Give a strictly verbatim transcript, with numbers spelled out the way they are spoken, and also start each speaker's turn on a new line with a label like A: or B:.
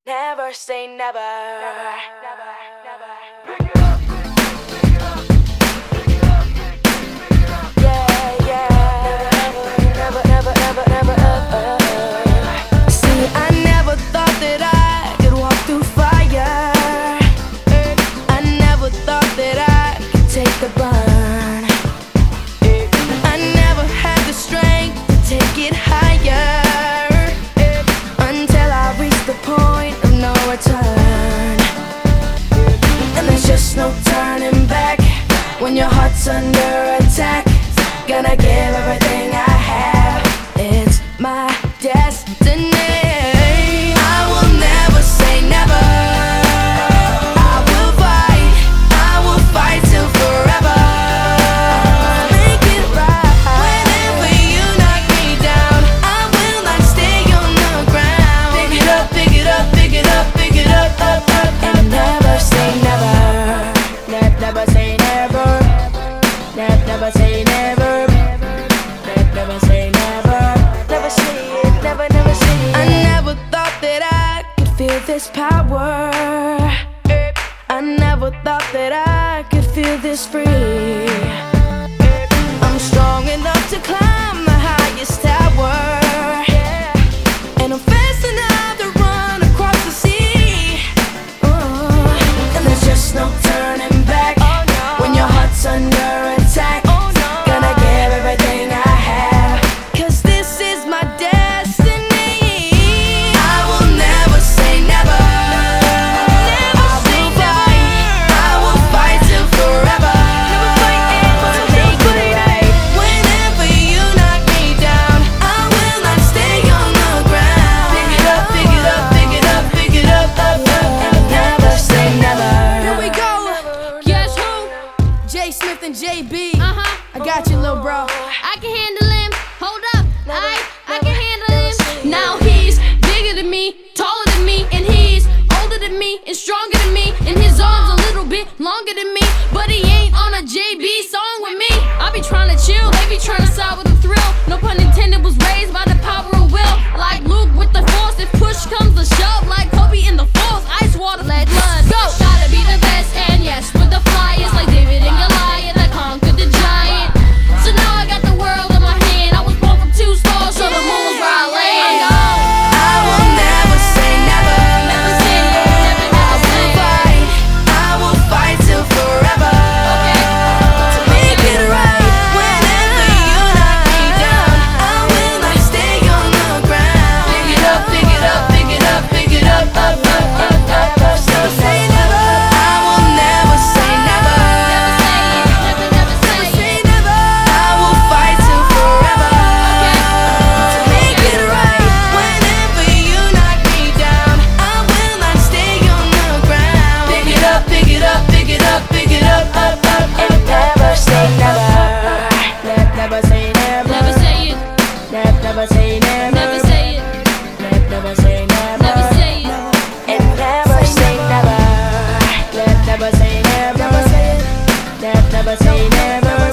A: Never say never. Never, never, never.
B: Pick it up, pick it up, pick it up, pick it up.
A: Yeah, yeah. Never, never, never, never, never. Uh. See, I never thought that I could walk through fire. I never thought that I could take the burn. I never had the strength to take it higher until I reached the point of no return. And there's just no turning back when your heart's under attack. Gonna give everything I have. It's my destiny. I will never say never. I will fight. I will fight till forever. Make it right. Whenever you knock me down, I will not stay on the ground. Pick it up, pick it up, pick it up, pick it up, up, up, and never say never. Ne- never say never. Ne- never say never. Ne- never say never. Never say it, never, never say it. I never thought that I could feel this power. I never thought that I could feel this free. I'm strong enough to climb the highest tower, and I'm fast enough to run across the sea. Uh, and there's just no turning back when your heart's under attack. Gonna give everything I have, 'cause this is my destiny. I will never say never. I will fight. I will fight till forever. To make it right. Whenever you knock me down, I will not stay on the ground. Pick it up, pick it up, pick it up, pick it up, up, up, and never say never.
C: Here we go. Guess who? J Smith and J B. Uh huh. I got you, little bro. I can handle him. Hold up. I I can handle him. Now he's bigger than me, taller than me, and he's older than me and stronger than me. And his arms a little bit longer than me, but he ain't on a J B song with me. I be trying to chill, they be trying to side with the thrill. No pun intended, was raised by the power of will. Like Luke with the force, if push comes to shove. Like Kobe in the force, ice water, let blood go. Gotta be the best, and yes, with the flyers like David and Goliath, I conquered the giant. So now I got the world in my hand. I was born from two stars, so the moon was where I land.
A: I will never say never.
C: Never say it, never,
A: I
C: never say
A: will
C: it.
A: fight. I will fight till forever. To make it right. Whenever you knock me down, I will not stay on the ground. Pick it up, pick it up, pick it up, pick it up, up, up, up, up. So say never. I will never say never.
C: Never, never say it.
A: Say never. I will fight till forever. To make it right. Whenever you knock me down, I will not stay on the ground. Pick it up, pick it up, pick it up, pick it up, up, up, and never say never. Ne- Never say never.
C: Never say it.
A: Ne- Never say never.
C: Never say it.
A: Ne- Never say never.
C: Never say it.
A: And never say never. Ne- Never say never. Ne- Never say never.